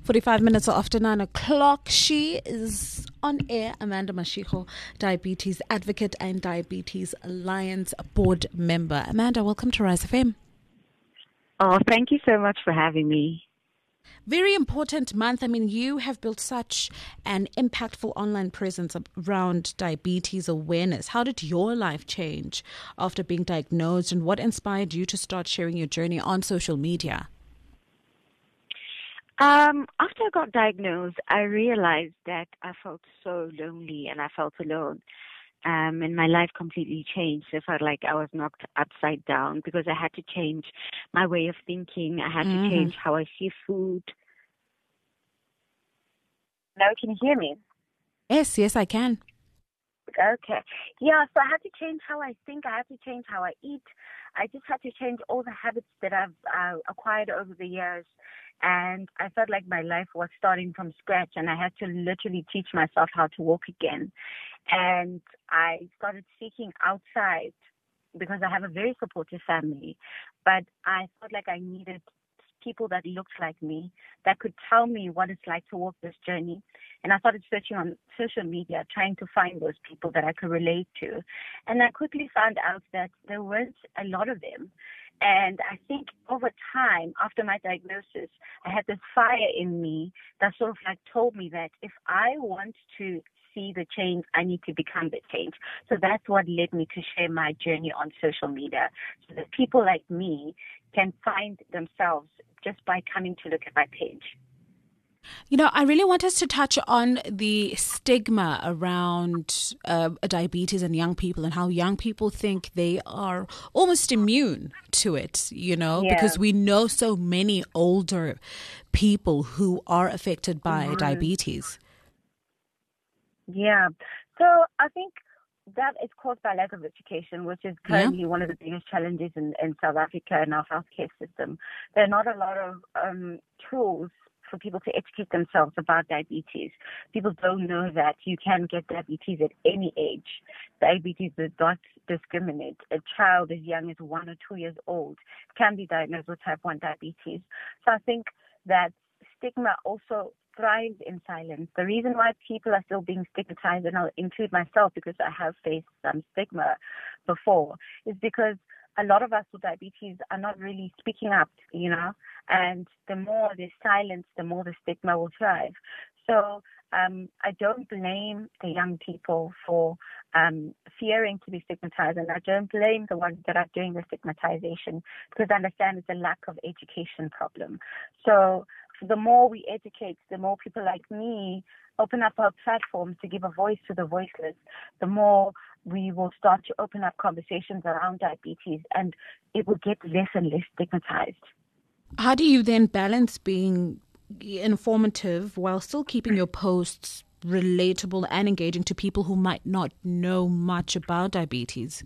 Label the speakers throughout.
Speaker 1: 45 minutes after 9 o'clock. She is on air, Amanda Mashiko, diabetes advocate and Diabetes Alliance board member. Amanda, welcome to Rise FM.
Speaker 2: Oh, thank you so much for having me.
Speaker 1: Very important month. I mean, you have built such an impactful online presence around diabetes awareness. How did your life change after being diagnosed, and what inspired you to start sharing your journey on social media?
Speaker 2: After I got diagnosed, I realized that I felt so lonely and I felt alone. And my life completely changed. I felt like I was knocked upside down because I had to change my way of thinking. I had to change how I see food. Now, can you hear me?
Speaker 1: Yes, I can.
Speaker 2: Okay. Yeah, so I had to change how I think. I had to change how I eat. I just had to change all the habits that I've acquired over the years. And I felt like my life was starting from scratch, and I had to literally teach myself how to walk again. And I started seeking outside because I have a very supportive family. But I felt like I needed people that looked like me, that could tell me what it's like to walk this journey. And I started searching on social media, trying to find those people that I could relate to. And I quickly found out that there weren't a lot of them. And I think over time, after my diagnosis, I had this fire in me that sort of like told me that if I want to see the change, I need to become the change. So that's what led me to share my journey on social media, so that people like me can find themselves just by coming to look at my page.
Speaker 1: You know, I really want us to touch on the stigma around diabetes and young people, and how young people think they are almost immune to it, because we know so many older people who are affected by diabetes.
Speaker 2: Yeah. So I think that is caused by lack of education, which is currently one of the biggest challenges in South Africa and our healthcare system. There are not a lot of tools for people to educate themselves about diabetes. People don't know that you can get diabetes at any age. Diabetes does not discriminate. A child as young as 1 or 2 years old can be diagnosed with type 1 diabetes. So I think that stigma also thrives in silence. The reason why people are still being stigmatized, and I'll include myself because I have faced some stigma before, is because a lot of us with diabetes are not really speaking up, and the more there's silence, the more the stigma will thrive. So I don't blame the young people for fearing to be stigmatized, and I don't blame the ones that are doing the stigmatization, because I understand it's a lack of education problem. So the more we educate, the more people like me open up our platforms to give a voice to the voiceless, the more we will start to open up conversations around diabetes, and it will get less and less stigmatized.
Speaker 1: How do you then balance being informative while still keeping your posts relatable and engaging to people who might not know much about diabetes?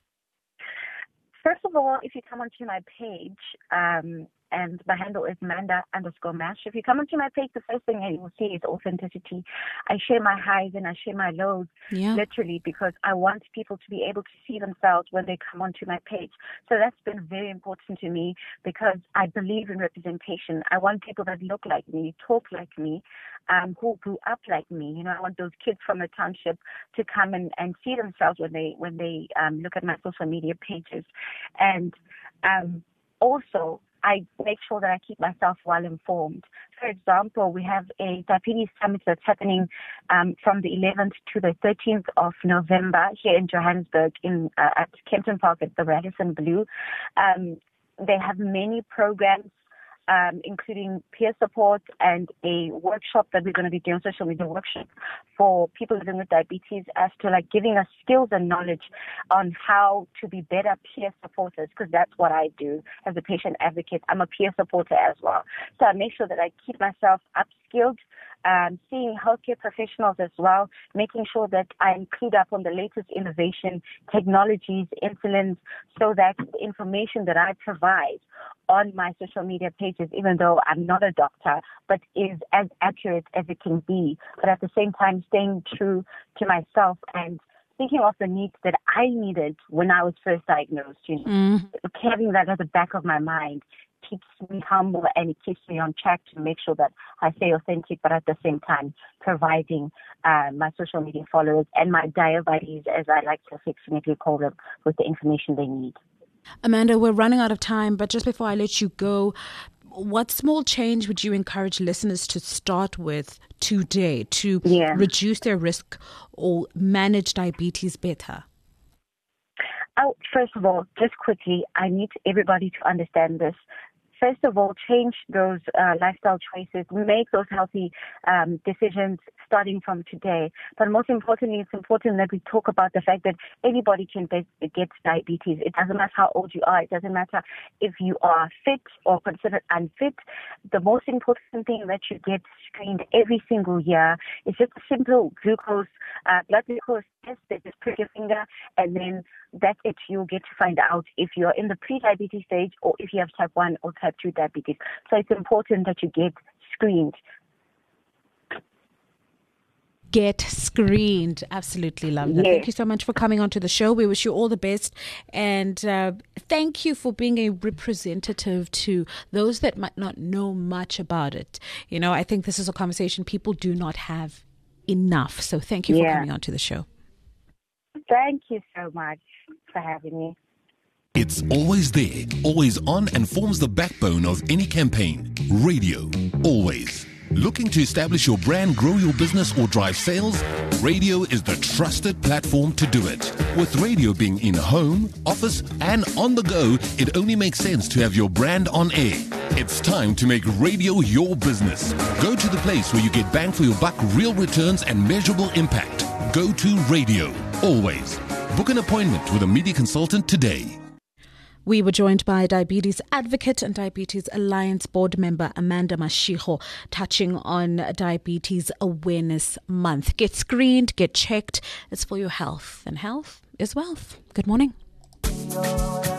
Speaker 2: First of all, if you come onto my page, and my handle is Manda_Mash. If you come onto my page, the first thing you will see is authenticity. I share my highs and I share my lows, literally, because I want people to be able to see themselves when they come onto my page. So that's been very important to me, because I believe in representation. I want people that look like me, talk like me, who grew up like me. I want those kids from the township to come and see themselves when they look at my social media pages. And also, I make sure that I keep myself well informed. For example, we have a diabetes summit that's happening from the 11th to the 13th of November here in Johannesburg at Kempton Park at the Radisson Blu. They have many programs, including peer support and a workshop that we're going to be doing, social media workshop for people living with diabetes, as to giving us skills and knowledge on how to be better peer supporters, because that's what I do as a patient advocate. I'm a peer supporter as well. So I make sure that I keep myself upskilled, seeing healthcare professionals as well, making sure that I include up on the latest innovation, technologies, insulins, so that the information that I provide on my social media pages, even though I'm not a doctor, but is as accurate as it can be, but at the same time staying true to myself and thinking of the needs that I needed when I was first diagnosed, having that at the back of my mind keeps me humble and it keeps me on track to make sure that I stay authentic, but at the same time providing my social media followers and my dial buddies, as I like to affectionately call them, with the information they need.
Speaker 1: Amanda, we're running out of time, but just before I let you go, what small change would you encourage listeners to start with today to reduce their risk or manage diabetes better?
Speaker 2: Oh, first of all, just quickly, I need everybody to understand this. First of all, change those lifestyle choices, make those healthy decisions starting from today. But most importantly, it's important that we talk about the fact that anybody can get diabetes. It doesn't matter how old you are. It doesn't matter if you are fit or considered unfit. The most important thing that you get screened every single year is just a simple blood glucose test. They just prick your finger, and then that's it. You'll get to find out if you're in the pre-diabetes stage or if you have type 1 or type 2 diabetes. So it's important that you get screened.
Speaker 1: Get screened. Absolutely love that.
Speaker 2: Yes.
Speaker 1: Thank you so much for coming onto the show. We wish you all the best. And thank you for being a representative to those that might not know much about it. You know, I think this is a conversation people do not have enough. So thank you for coming onto the show.
Speaker 2: Thank you so much for having me.
Speaker 3: It's always there, always on, and forms the backbone of any campaign. Radio, always. Looking to establish your brand, grow your business, or drive sales? Radio is the trusted platform to do it. With radio being in home, office, and on the go, it only makes sense to have your brand on air. It's time to make radio your business. Go to the place where you get bang for your buck, real returns, and measurable impact. Go to radio, always. Book an appointment with a media consultant today.
Speaker 1: We were joined by diabetes advocate and Diabetes Alliance board member Amanda Mashego, touching on Diabetes Awareness Month. Get screened, get checked. It's for your health, and health is wealth. Good morning.